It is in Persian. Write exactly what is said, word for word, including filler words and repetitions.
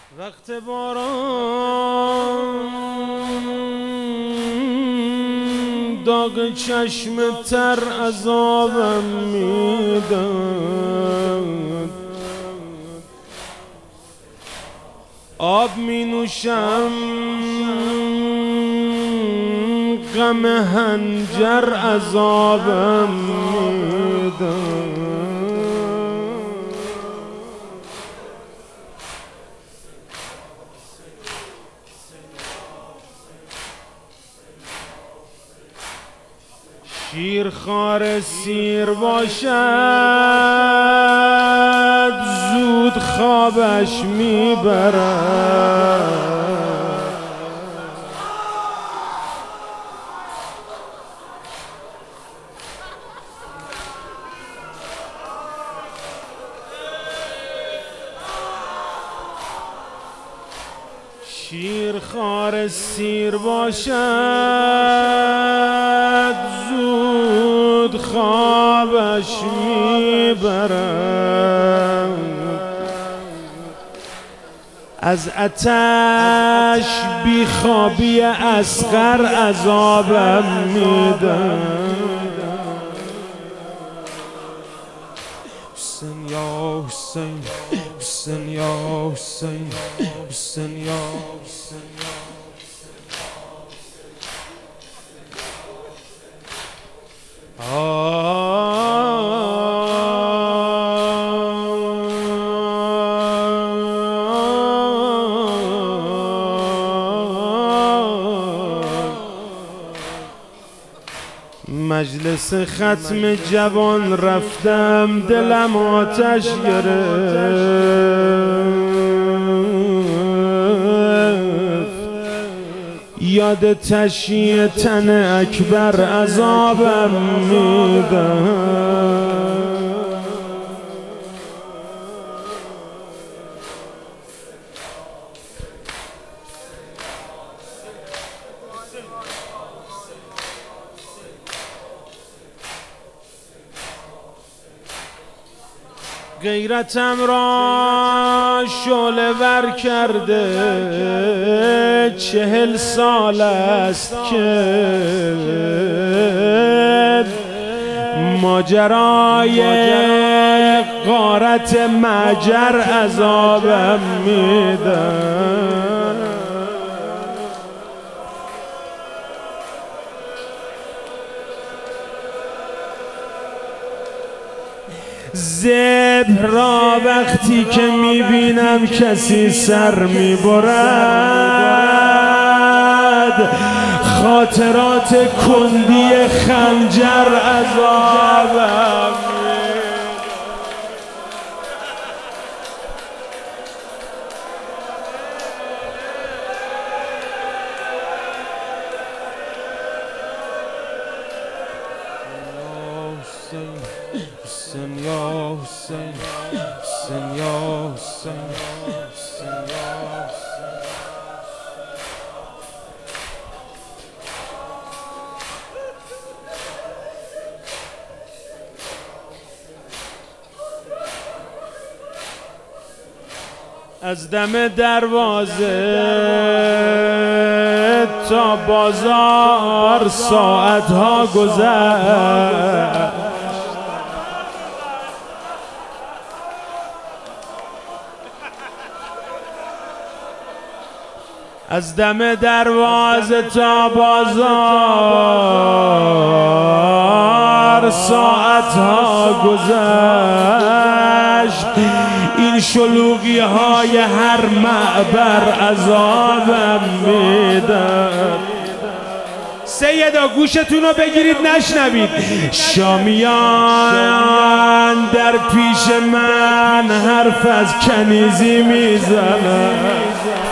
وقت باران داغ چشم تر عذابم میداد، آب می نوشم غم هنجر عذابم میداد. شیر خوار سیر باشد زود خوابش میبرد، شیر خوار سیر باشد زود خوابش میبرد، از آتش بی خوابی اصغر عذابم میداد. حسین یا حسین، حسین یا حسین، حسین یا حسین. مجلس ختم جوان رفتم دلم آتش گرفت، یاد تشییع تن اکبر عذابم میداد. غیرتم را شعله ور کرده چهل سال است که ماجرای غارت مهجر عذابم میداد. ذبح را وقتی که میبینم کسی سر میبرد، خاطرات کندی خنجر عذابم حسین یا حسین، حسین یا حسین، حسین یا حسین. از دم دروازه تا بازار ساعتها گذشت، از دم دروازه تا بازار ساعتها گذشت، این شلوغی های هر معبر عذابم میداد. سیدا گوشتون رو بگیرید نشنوید، شامیان در پیش من حرف از کنیزی میزنن.